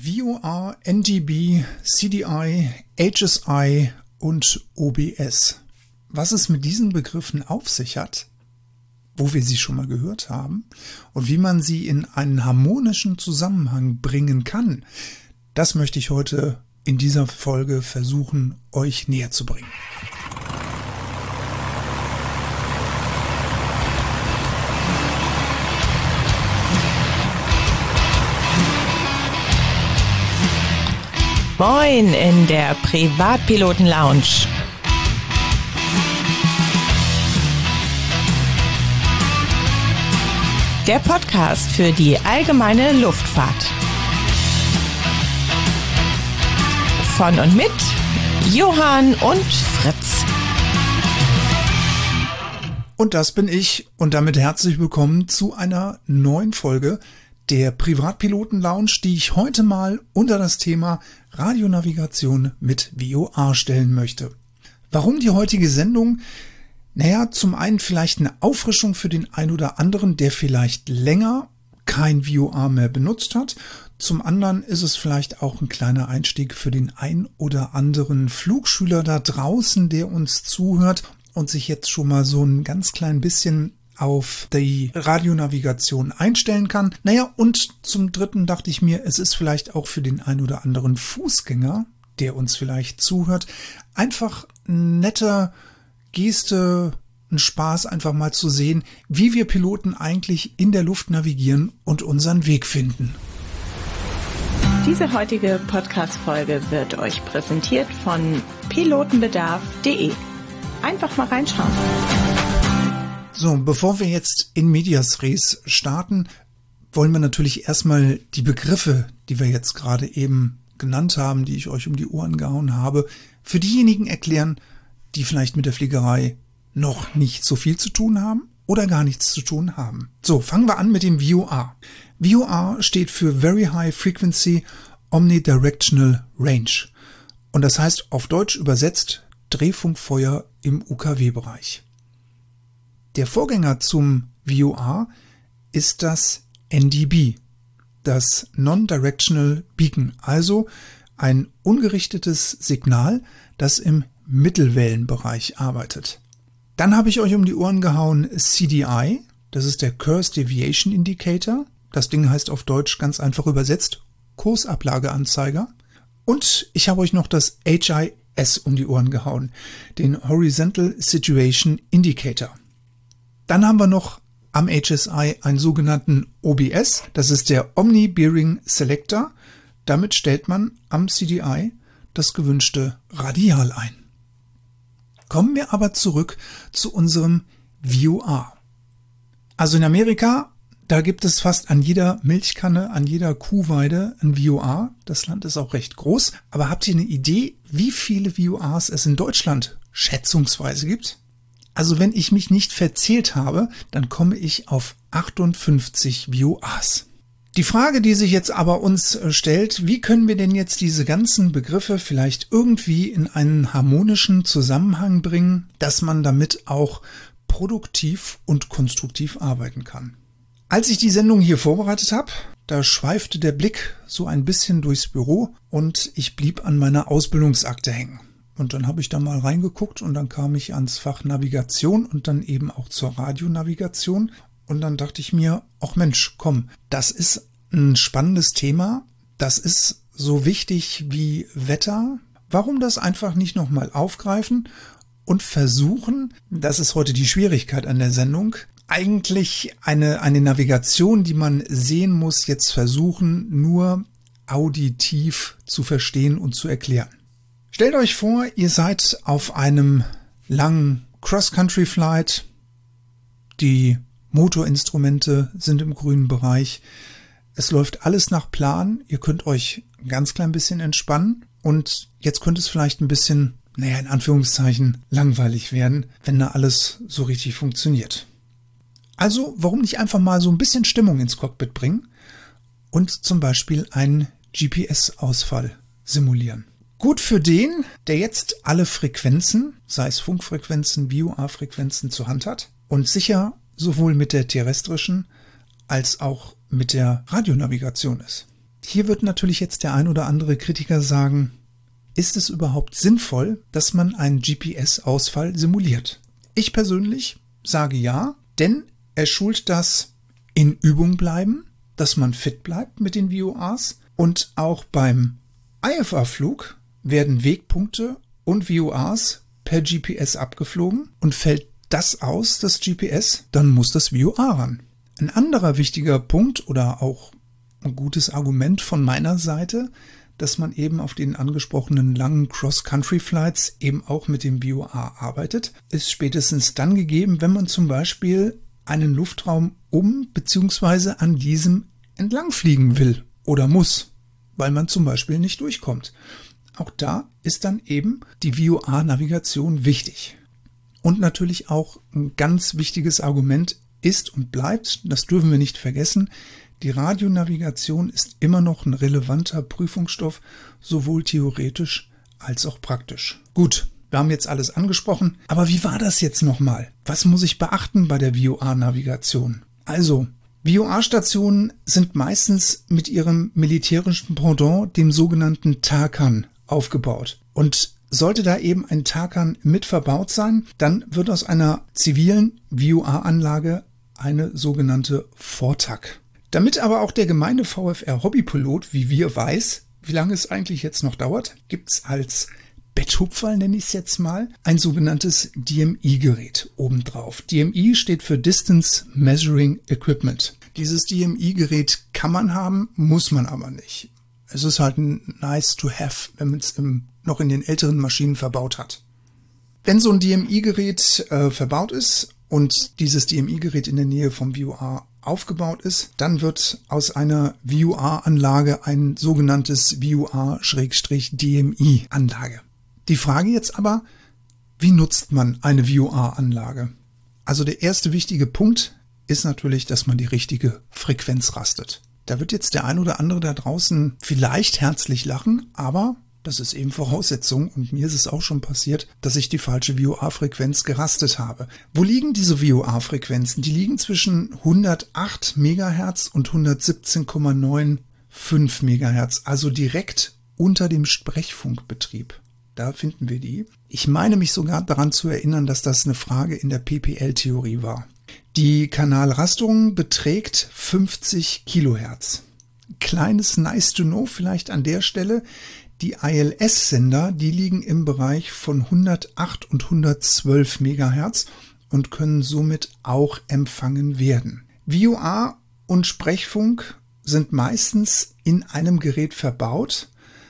VOR, NDB, CDI, HSI und OBS. Was es mit diesen Begriffen auf sich hat, wo wir sie schon mal gehört haben und wie man sie in einen harmonischen Zusammenhang bringen kann, das möchte ich heute in dieser Folge versuchen, euch näher zu bringen. Moin in der Privatpiloten-Lounge. Der Podcast für die allgemeine Luftfahrt. Von und mit Johann und Fritz. Und das bin ich und damit herzlich willkommen zu einer neuen Folge der Privatpiloten-Lounge, die ich heute mal unter das Thema Radionavigation mit VOR stellen möchte. Warum die heutige Sendung? Naja, zum einen vielleicht eine Auffrischung für den einen oder anderen, der vielleicht länger kein VOR mehr benutzt hat. Zum anderen ist es vielleicht auch ein kleiner Einstieg für den ein oder anderen Flugschüler da draußen, der uns zuhört und sich jetzt schon mal so ein ganz klein bisschen auf die Radionavigation einstellen kann. Naja, und zum dritten dachte ich mir, es ist vielleicht auch für den ein oder anderen Fußgänger, der uns vielleicht zuhört, einfach eine nette Geste, ein Spaß, einfach mal zu sehen, wie wir Piloten eigentlich in der Luft navigieren und unseren Weg finden. Diese heutige Podcast-Folge wird euch präsentiert von pilotenbedarf.de. Einfach mal reinschauen. So, bevor wir jetzt in medias res starten, wollen wir natürlich erstmal die Begriffe, die wir jetzt gerade eben genannt haben, die ich euch um die Ohren gehauen habe, für diejenigen erklären, die vielleicht mit der Fliegerei noch nicht so viel zu tun haben oder gar nichts zu tun haben. So, fangen wir an mit dem VOR. VOR steht für Very High Frequency Omnidirectional Range. Und das heißt auf Deutsch übersetzt Drehfunkfeuer im UKW-Bereich. Der Vorgänger zum VOR ist das NDB, das Non-Directional Beacon, also ein ungerichtetes Signal, das im Mittelwellenbereich arbeitet. Dann habe ich euch um die Ohren gehauen CDI, das ist der Course Deviation Indicator. Das Ding heißt auf Deutsch ganz einfach übersetzt Kursablageanzeiger. Und ich habe euch noch das HIS um die Ohren gehauen, den Horizontal Situation Indicator. Dann haben wir noch am HSI einen sogenannten OBS, das ist der Omni Bearing Selector. Damit stellt man am CDI das gewünschte Radial ein. Kommen wir aber zurück zu unserem VOR. Also in Amerika, da gibt es fast an jeder Milchkanne, an jeder Kuhweide ein VOR. Das Land ist auch recht groß. Aber habt ihr eine Idee, wie viele VORs es in Deutschland schätzungsweise gibt? Also wenn ich mich nicht verzählt habe, dann komme ich auf 58 VORs. Die Frage, die sich jetzt aber uns stellt, wie können wir denn jetzt diese ganzen Begriffe vielleicht irgendwie in einen harmonischen Zusammenhang bringen, dass man damit auch produktiv und konstruktiv arbeiten kann? Als ich die Sendung hier vorbereitet habe, da schweifte der Blick so ein bisschen durchs Büro und ich blieb an meiner Ausbildungsakte hängen. Und dann habe ich da mal reingeguckt und dann kam ich ans Fach Navigation und dann eben auch zur Radionavigation. Und dann dachte ich mir, ach Mensch, komm, das ist ein spannendes Thema. Das ist so wichtig wie Wetter. Warum das einfach nicht nochmal aufgreifen und versuchen, das ist heute die Schwierigkeit an der Sendung, eigentlich eine Navigation, die man sehen muss, jetzt versuchen, nur auditiv zu verstehen und zu erklären. Stellt euch vor, ihr seid auf einem langen Cross-Country-Flight, die Motorinstrumente sind im grünen Bereich, es läuft alles nach Plan, ihr könnt euch ein ganz klein bisschen entspannen und jetzt könnte es vielleicht ein bisschen, in Anführungszeichen, langweilig werden, wenn da alles so richtig funktioniert. Also, warum nicht einfach mal so ein bisschen Stimmung ins Cockpit bringen und zum Beispiel einen GPS-Ausfall simulieren? Gut für den, der jetzt alle Frequenzen, sei es Funkfrequenzen, VOR-Frequenzen zur Hand hat und sicher sowohl mit der terrestrischen als auch mit der Radionavigation ist. Hier wird natürlich jetzt der ein oder andere Kritiker sagen, ist es überhaupt sinnvoll, dass man einen GPS-Ausfall simuliert? Ich persönlich sage ja, denn er schult das in Übung bleiben, dass man fit bleibt mit den VORs, und auch beim IFA-Flug werden Wegpunkte und VORs per GPS abgeflogen, und fällt das aus, das GPS, dann muss das VOR ran. Ein anderer wichtiger Punkt oder auch ein gutes Argument von meiner Seite, dass man eben auf den angesprochenen langen Cross-Country-Flights eben auch mit dem VOR arbeitet, ist spätestens dann gegeben, wenn man zum Beispiel einen Luftraum bzw. an diesem entlang fliegen will oder muss, weil man zum Beispiel nicht durchkommt. Auch da ist dann eben die VOR-Navigation wichtig. Und natürlich auch ein ganz wichtiges Argument ist und bleibt, das dürfen wir nicht vergessen, die Radionavigation ist immer noch ein relevanter Prüfungsstoff, sowohl theoretisch als auch praktisch. Gut, wir haben jetzt alles angesprochen, aber wie war das jetzt nochmal? Was muss ich beachten bei der VOR-Navigation? Also, VOR-Stationen sind meistens mit ihrem militärischen Pendant, dem sogenannten Tarkan, aufgebaut. Und sollte da eben ein Tarkan mit verbaut sein, dann wird aus einer zivilen VOR-Anlage eine sogenannte VORTAC. Damit aber auch der gemeine VFR-Hobbypilot, wie wir, weiß, wie lange es eigentlich jetzt noch dauert, gibt es als Betthupferl, nenne ich es jetzt mal, ein sogenanntes DMI-Gerät obendrauf. DMI steht für Distance Measuring Equipment. Dieses DMI-Gerät kann man haben, muss man aber nicht. Es ist halt ein nice to have, wenn man es noch in den älteren Maschinen verbaut hat. Wenn so ein DMI-Gerät verbaut ist und dieses DMI-Gerät in der Nähe vom VOR aufgebaut ist, dann wird aus einer VOR-Anlage ein sogenanntes VOR-DMI-Anlage. Die Frage jetzt aber, wie nutzt man eine VOR-Anlage? Also der erste wichtige Punkt ist natürlich, dass man die richtige Frequenz rastet. Da wird jetzt der ein oder andere da draußen vielleicht herzlich lachen, aber das ist eben Voraussetzung, und mir ist es auch schon passiert, dass ich die falsche VOR-Frequenz gerastet habe. Wo liegen diese VOR-Frequenzen? Die liegen zwischen 108 MHz und 117,95 MHz, also direkt unter dem Sprechfunkbetrieb. Da finden wir die. Ich meine mich sogar daran zu erinnern, dass das eine Frage in der PPL-Theorie war. Die Kanalrasterung beträgt 50 Kilohertz. Kleines nice to know vielleicht an der Stelle. Die ILS-Sender, die liegen im Bereich von 108 und 112 MHz und können somit auch empfangen werden. VOR und Sprechfunk sind meistens in einem Gerät verbaut,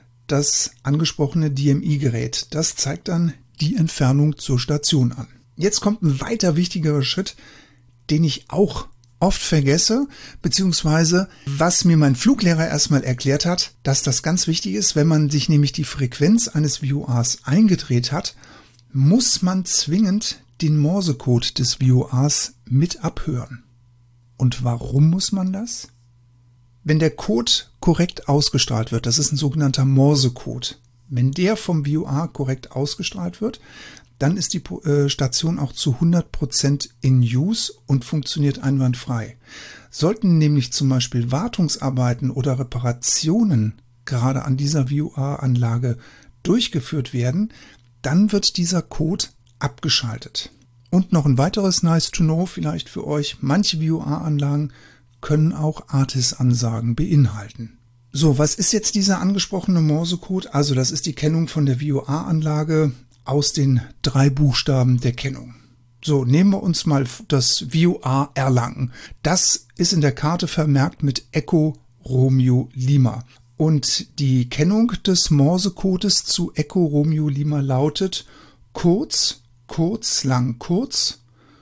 das angesprochene DMI-Gerät. Das zeigt dann die Entfernung zur Station an. Jetzt kommt ein weiter wichtigerer Schritt, den ich auch oft vergesse, beziehungsweise was mir mein Fluglehrer erstmal erklärt hat, dass das ganz wichtig ist, wenn man sich nämlich die Frequenz eines VORs eingedreht hat, muss man zwingend den Morsecode des VORs mit abhören. Und warum muss man das? Wenn der Code korrekt ausgestrahlt wird, das ist ein sogenannter Morsecode, wenn der vom VOR korrekt ausgestrahlt wird, dann ist die Station auch zu 100% in Use und funktioniert einwandfrei. Sollten nämlich zum Beispiel Wartungsarbeiten oder Reparationen gerade an dieser VOR-Anlage durchgeführt werden, dann wird dieser Code abgeschaltet. Und noch ein weiteres nice to know vielleicht für euch, manche VOR-Anlagen können auch ARTIS-Ansagen beinhalten. So, was ist jetzt dieser angesprochene Morsecode? Also das ist die Kennung von der VOR-Anlage aus den 3 Buchstaben der Kennung. So, nehmen wir uns mal das VOR Erlangen. Das ist in der Karte vermerkt mit Echo Romeo Lima. Und die Kennung des Morsecodes zu Echo Romeo Lima lautet kurz, kurz, lang, kurz,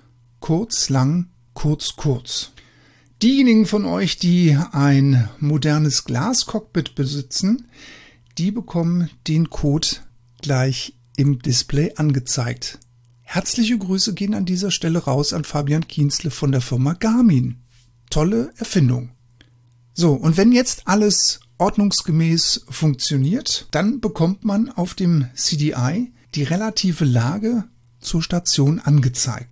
kurz, lang, kurz, kurz. Diejenigen von euch, die ein modernes Glascockpit besitzen, die bekommen den Code gleich im Display angezeigt. Herzliche Grüße gehen an dieser Stelle raus an Fabian Kienzle von der Firma Garmin. Tolle Erfindung. So, und wenn jetzt alles ordnungsgemäß funktioniert, dann bekommt man auf dem CDI die relative Lage zur Station angezeigt.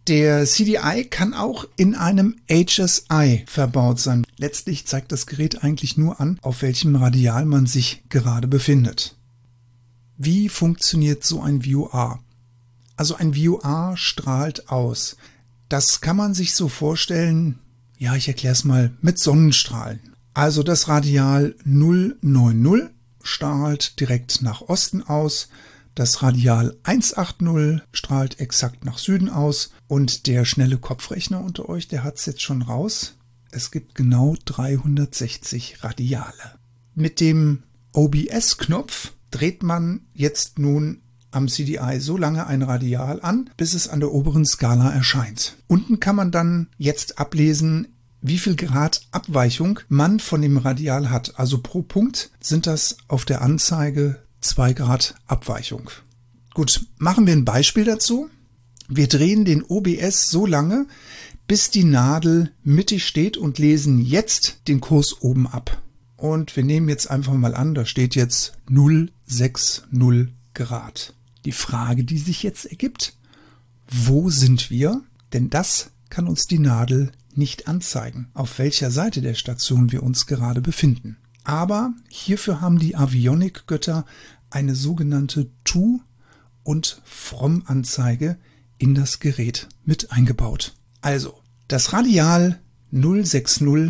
Der CDI kann auch in einem HSI verbaut sein. Letztlich zeigt das Gerät eigentlich nur an, auf welchem Radial man sich gerade befindet. Wie funktioniert so ein VOA? Also ein VOA strahlt aus. Das kann man sich so vorstellen, ja, ich erkläre es mal mit Sonnenstrahlen. Also das Radial 090 strahlt direkt nach Osten aus, das Radial 180 strahlt exakt nach Süden aus und der schnelle Kopfrechner unter euch, der hat es jetzt schon raus. Es gibt genau 360 Radiale. Mit dem OBS-Knopf dreht man jetzt nun am CDI so lange ein Radial an, bis es an der oberen Skala erscheint. Unten kann man dann jetzt ablesen, wie viel Grad Abweichung man von dem Radial hat. Also pro Punkt sind das auf der Anzeige 2 Grad Abweichung. Gut, machen wir ein Beispiel dazu. Wir drehen den OBS so lange, bis die Nadel mittig steht und lesen jetzt den Kurs oben ab. Und wir nehmen jetzt einfach mal an, da steht jetzt 060 Grad. Die Frage, die sich jetzt ergibt, wo sind wir? Denn das kann uns die Nadel nicht anzeigen, auf welcher Seite der Station wir uns gerade befinden. Aber hierfür haben die Avionik-Götter eine sogenannte To- und From-Anzeige in das Gerät mit eingebaut. Also, das Radial 060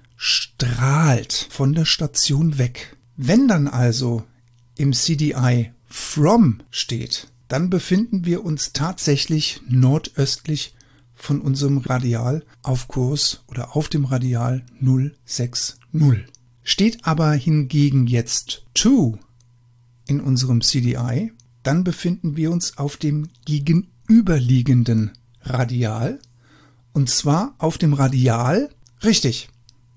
strahlt von der Station weg. Wenn dann also im CDI From steht, dann befinden wir uns tatsächlich nordöstlich von unserem Radial auf Kurs oder auf dem Radial 060. Steht aber hingegen jetzt To in unserem CDI, dann befinden wir uns auf dem gegenüberliegenden Radial und zwar auf dem Radial, richtig,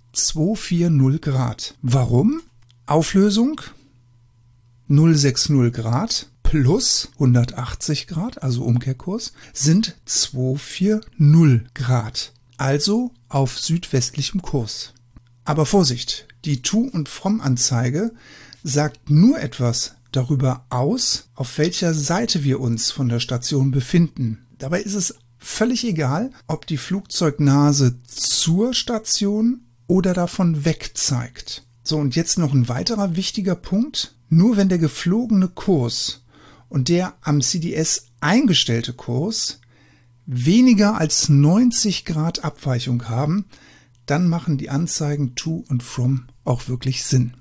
240 Grad. Warum? Auflösung 060 Grad plus 180 Grad, also Umkehrkurs, sind 240 Grad, also auf südwestlichem Kurs. Aber Vorsicht, die To- und From-Anzeige sagt nur etwas darüber aus, auf welcher Seite wir uns von der Station befinden. Dabei ist es völlig egal, ob die Flugzeugnase zur Station oder davon weg zeigt. So, und jetzt noch ein weiterer wichtiger Punkt. Nur wenn der geflogene Kurs und der am CDS eingestellte Kurs weniger als 90 Grad Abweichung haben, dann machen die Anzeigen To und From auch wirklich Sinn.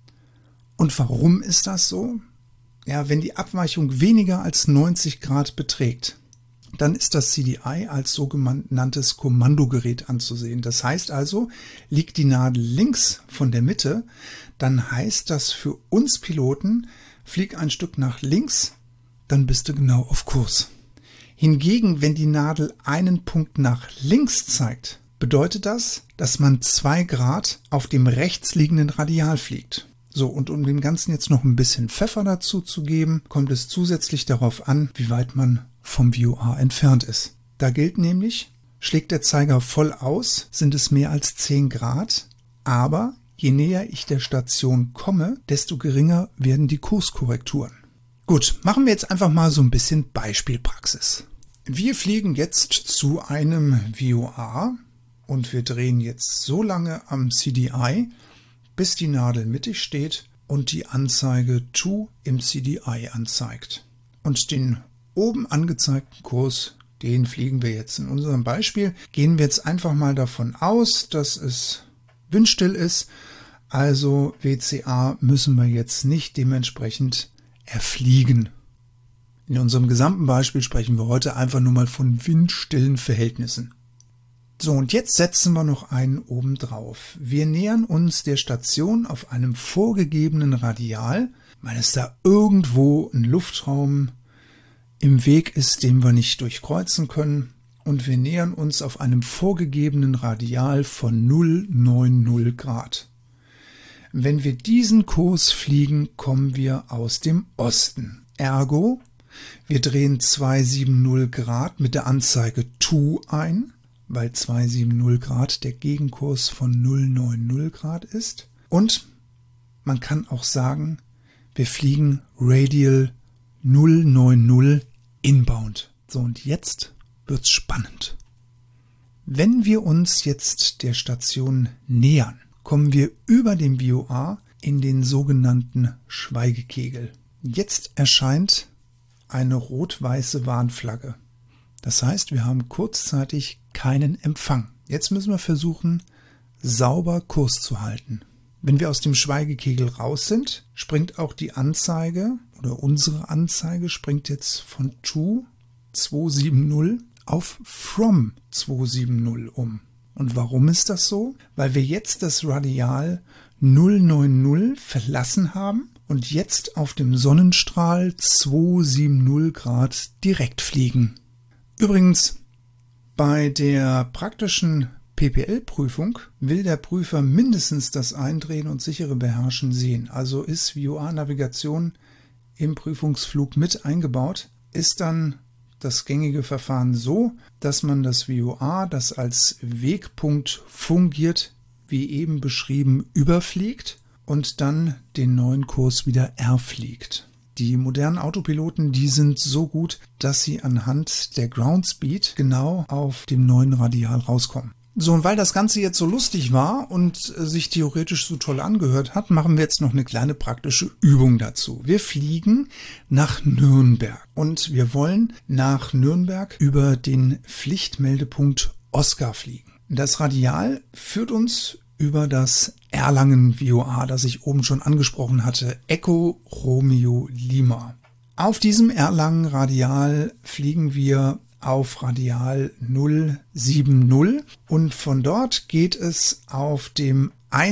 Und warum ist das so? Ja, wenn die Abweichung weniger als 90 Grad beträgt, dann ist das CDI als sogenanntes Kommandogerät anzusehen. Das heißt also, liegt die Nadel links von der Mitte, dann heißt das für uns Piloten, flieg ein Stück nach links, dann bist du genau auf Kurs. Hingegen, wenn die Nadel einen Punkt nach links zeigt, bedeutet das, dass man 2 Grad auf dem rechts liegenden Radial fliegt. So, und um dem Ganzen jetzt noch ein bisschen Pfeffer dazu zu geben, kommt es zusätzlich darauf an, wie weit man vom VOA entfernt ist. Da gilt nämlich, schlägt der Zeiger voll aus, sind es mehr als 10 Grad, aber je näher ich der Station komme, desto geringer werden die Kurskorrekturen. Gut, machen wir jetzt einfach mal so ein bisschen Beispielpraxis. Wir fliegen jetzt zu einem VOA und wir drehen jetzt so lange am CDI, bis die Nadel mittig steht und die Anzeige To im CDI anzeigt. Und den oben angezeigten Kurs, den fliegen wir jetzt. In unserem Beispiel gehen wir jetzt einfach mal davon aus, dass es windstill ist. Also WCA müssen wir jetzt nicht dementsprechend erfliegen. In unserem gesamten Beispiel sprechen wir heute einfach nur mal von windstillen Verhältnissen. So, und jetzt setzen wir noch einen oben drauf. Wir nähern uns der Station auf einem vorgegebenen Radial, weil es da irgendwo ein Luftraum im Weg ist, den wir nicht durchkreuzen können. Und wir nähern uns auf einem vorgegebenen Radial von 090 Grad. Wenn wir diesen Kurs fliegen, kommen wir aus dem Osten. Ergo, wir drehen 270 Grad mit der Anzeige To ein, weil 270 Grad der Gegenkurs von 090 Grad ist. Und man kann auch sagen, wir fliegen Radial 090 inbound. So, und jetzt wird's spannend. Wenn wir uns jetzt der Station nähern, kommen wir über dem VOA in den sogenannten Schweigekegel. Jetzt erscheint eine rot-weiße Warnflagge. Das heißt, wir haben kurzzeitig keinen Empfang. Jetzt müssen wir versuchen, sauber Kurs zu halten. Wenn wir aus dem Schweigekegel raus sind, springt auch die Anzeige oder unsere Anzeige springt jetzt von To 270 auf From 270 um. Und warum ist das so? Weil wir jetzt das Radial 090 verlassen haben und jetzt auf dem Sonnenstrahl 270 Grad direkt fliegen. Übrigens, bei der praktischen PPL-Prüfung will der Prüfer mindestens das Eindrehen und sichere Beherrschen sehen. Also ist VOA-Navigation im Prüfungsflug mit eingebaut, ist dann das gängige Verfahren so, dass man das VOA, das als Wegpunkt fungiert, wie eben beschrieben, überfliegt und dann den neuen Kurs wieder erfliegt. Die modernen Autopiloten, die sind so gut, dass sie anhand der Ground Speed genau auf dem neuen Radial rauskommen. So, und weil das Ganze jetzt so lustig war und sich theoretisch so toll angehört hat, machen wir jetzt noch eine kleine praktische Übung dazu. Wir fliegen nach Nürnberg und wir wollen nach Nürnberg über den Pflichtmeldepunkt Oscar fliegen. Das Radial führt uns über das Erlangen VOA, das ich oben schon angesprochen hatte, Echo Romeo Lima. Auf diesem Erlangen Radial fliegen wir auf Radial 070 und von dort geht es auf dem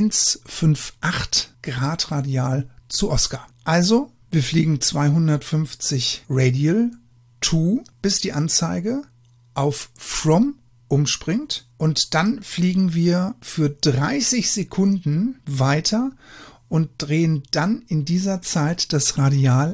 158 Grad Radial zu Oscar. Also, wir fliegen 250 Radial to, bis die Anzeige auf From umspringt und dann fliegen wir für 30 Sekunden weiter und drehen dann in dieser Zeit das Radial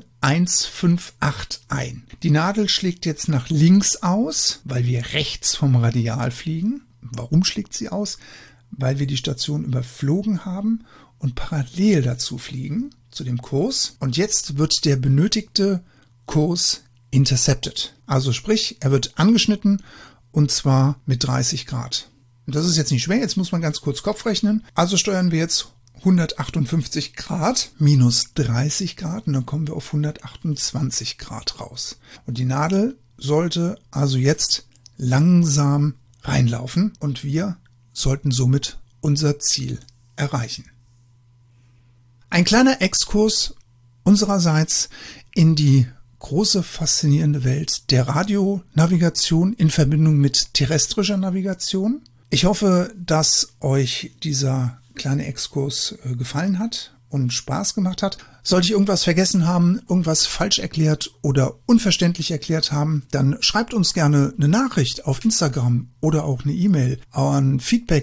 158 ein. Die Nadel schlägt jetzt nach links aus, weil wir rechts vom Radial fliegen. Warum schlägt sie aus? Weil wir die Station überflogen haben und parallel dazu fliegen, zu dem Kurs. Und jetzt wird der benötigte Kurs intercepted. Also sprich, er wird angeschnitten und zwar mit 30 Grad. Und das ist jetzt nicht schwer, jetzt muss man ganz kurz Kopf rechnen. Also steuern wir jetzt 158 Grad minus 30 Grad und dann kommen wir auf 128 Grad raus. Und die Nadel sollte also jetzt langsam reinlaufen und wir sollten somit unser Ziel erreichen. Ein kleiner Exkurs unsererseits in die große faszinierende Welt der Radionavigation in Verbindung mit terrestrischer Navigation. Ich hoffe, dass euch dieser kleine Exkurs gefallen hat und Spaß gemacht hat. Sollte ich irgendwas vergessen haben, irgendwas falsch erklärt oder unverständlich erklärt haben, dann schreibt uns gerne eine Nachricht auf Instagram oder auch eine E-Mail an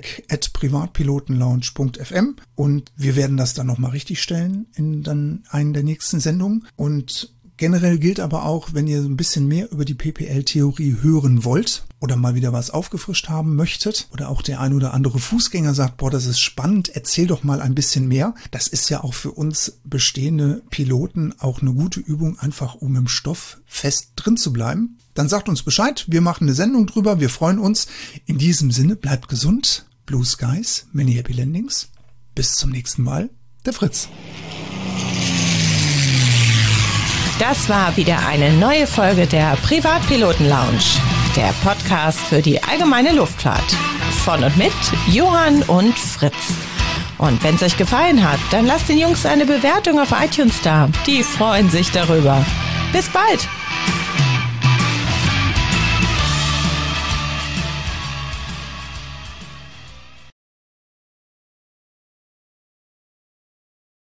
feedback@privatpilotenlounge.fm und wir werden das dann nochmal richtig stellen in dann einen der nächsten Sendungen. Und generell gilt aber auch, wenn ihr ein bisschen mehr über die PPL-Theorie hören wollt oder mal wieder was aufgefrischt haben möchtet oder auch der ein oder andere Fußgänger sagt, boah, das ist spannend, erzähl doch mal ein bisschen mehr. Das ist ja auch für uns bestehende Piloten auch eine gute Übung, einfach um im Stoff fest drin zu bleiben. Dann sagt uns Bescheid, wir machen eine Sendung drüber, wir freuen uns. In diesem Sinne, bleibt gesund, Blue Skies, many happy landings. Bis zum nächsten Mal, der Fritz. Das war wieder eine neue Folge der Privatpiloten Lounge, der Podcast für die allgemeine Luftfahrt. Von und mit Johann und Fritz. Und wenn es euch gefallen hat, dann lasst den Jungs eine Bewertung auf iTunes da. Die freuen sich darüber. Bis bald!